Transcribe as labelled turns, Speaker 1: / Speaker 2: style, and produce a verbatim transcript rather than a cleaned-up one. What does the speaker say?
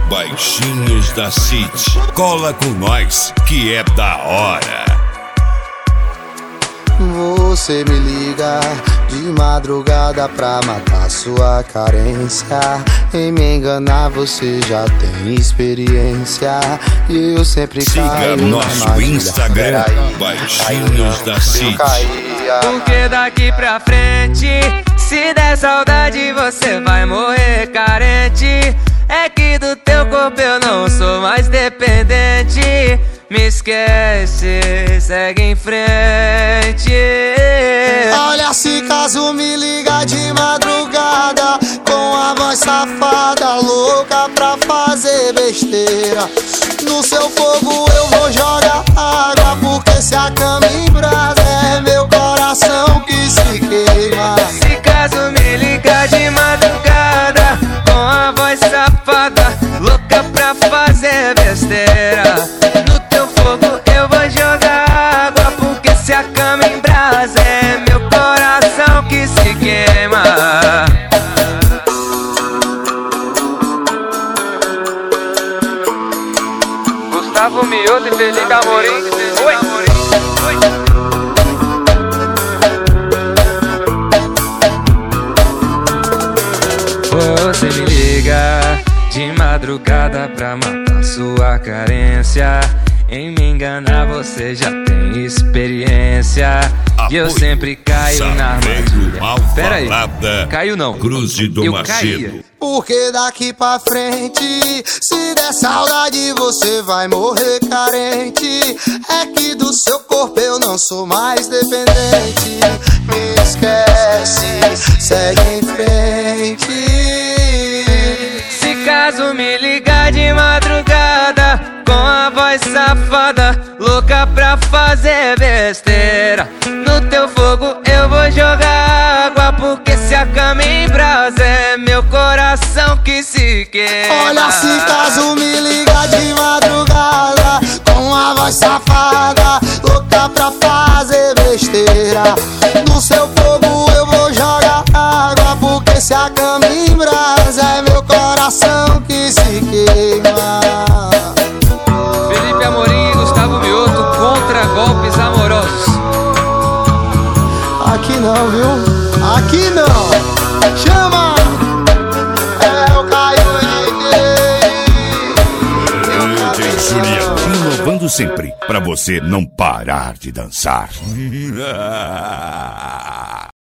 Speaker 1: Baixinhos da City, cola com nós que é da hora.
Speaker 2: Você me liga de madrugada pra matar sua carência. Em me enganar você já tem experiência. E eu sempre
Speaker 1: Siga
Speaker 2: caio
Speaker 1: nosso
Speaker 2: na
Speaker 1: Instagram, Baixinhos da City.
Speaker 3: Porque daqui pra frente, se der saudade você vai morrer carente. É que do teu corpo eu não sou mais dependente. Me esquece, segue em frente.
Speaker 2: Olha, se caso me liga de madrugada com a voz safada, louca pra fazer besteira. No seu fogo eu vou jogar água, porque se a cama em brasa é meu coração que se queima.
Speaker 3: Se caso me liga de madrugada com a voz safada, louca pra fazer besteira. No teu fogo eu vou jogar água, porque se a cama em brasa é meu coração que se queima. Gustavo Mioto e Felipe Amorim. Oi, oi. Você me liga de madrugada pra matar sua carência. Em me enganar você já tem experiência. E eu sempre caio na armadilha. Pera aí, caiu não,
Speaker 1: Cruz do
Speaker 3: eu
Speaker 1: Macedo.
Speaker 3: caía.
Speaker 2: Porque daqui pra frente, se der saudade você vai morrer carente. É que do seu corpo eu não sou mais dependente. Me esquece, segue em frente.
Speaker 3: Se caso me ligar de madrugada com a voz safada, louca pra fazer besteira. No teu fogo eu vou jogar água, porque se a cama em brasa é meu coração que se queima.
Speaker 2: Olha, se caso me liga de madrugada com a voz safada, louca pra fazer besteira. No seu fogo eu vou jogar água, porque se a cama em brasa é meu coração que se queima.
Speaker 3: Felipe Amorim e Gustavo Mioto contra golpes amorosos.
Speaker 2: Aqui não, viu? Aqui não! Chama! É o Caio
Speaker 1: D J Julião, inovando sempre, pra você não parar de dançar.